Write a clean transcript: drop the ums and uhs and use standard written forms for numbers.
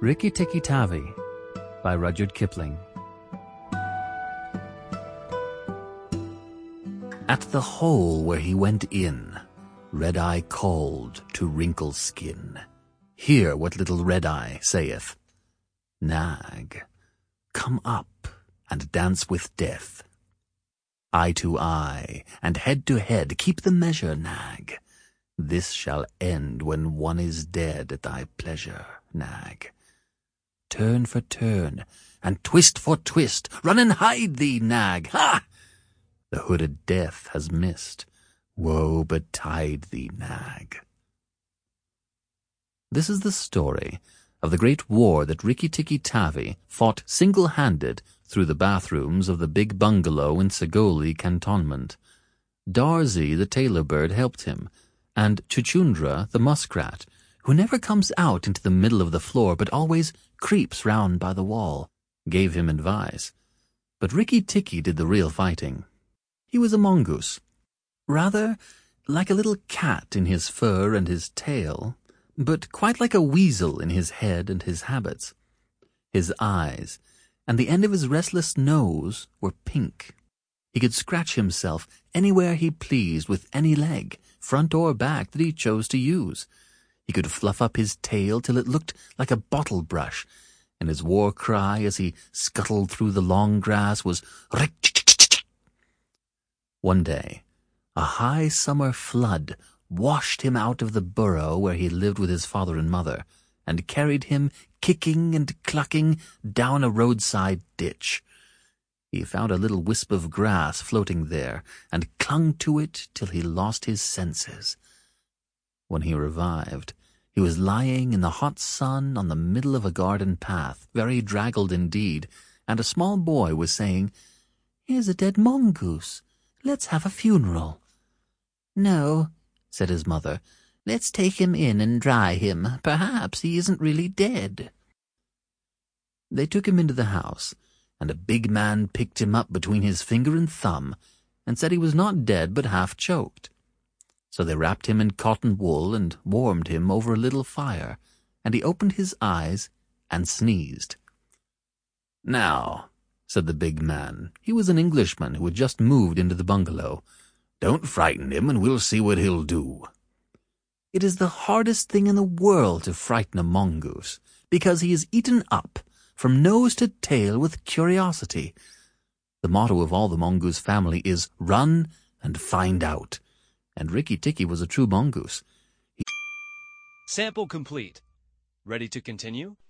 Rikki Tikki Tavi by Rudyard Kipling. At the hole where he went in, Red-Eye called to Wrinkle-Skin. Hear what little Red-Eye saith. Nag, come up and dance with death. Eye to eye and head to head, keep the measure, Nag. This shall end when one is dead at thy pleasure, Nag. Turn for turn, and twist for twist, run and hide thee, Nag, ha! The hooded death has missed, woe betide thee, Nag. This is the story of the great war that Rikki Tikki Tavi fought single-handed through the bathrooms of the big bungalow in Segoli cantonment. Darzee the tailor bird helped him, and Chuchundra the muskrat, who never comes out into the middle of the floor but always creeps round by the wall, gave him advice. But Rikki Tikki did the real fighting. He was a mongoose, rather like a little cat in his fur and his tail, but quite like a weasel in his head and his habits. His eyes and the end of his restless nose were pink. He could scratch himself anywhere he pleased with any leg, front or back, that he chose to use. He could fluff up his tail till it looked like a bottle brush, and his war cry as he scuttled through the long grass was "Rick-ch-ch-ch-ch." One day, a high summer flood washed him out of the burrow where he lived with his father and mother, and carried him kicking and clucking down a roadside ditch. He found a little wisp of grass floating there, and clung to it till he lost his senses. When he revived, he was lying in the hot sun on the middle of a garden path, very draggled indeed, and a small boy was saying, "Here's a dead mongoose. Let's have a funeral." "No," said his mother, "let's take him in and dry him. Perhaps he isn't really dead." They took him into the house, and a big man picked him up between his finger and thumb, and said he was not dead but half choked. So they wrapped him in cotton wool and warmed him over a little fire, and he opened his eyes and sneezed. "Now," said the big man, he was an Englishman who had just moved into the bungalow, "don't frighten him and we'll see what he'll do." It is the hardest thing in the world to frighten a mongoose, because he is eaten up from nose to tail with curiosity. The motto of all the mongoose family is "Run and find out." And Rikki Tikki was a true mongoose. Sample complete. Ready to continue?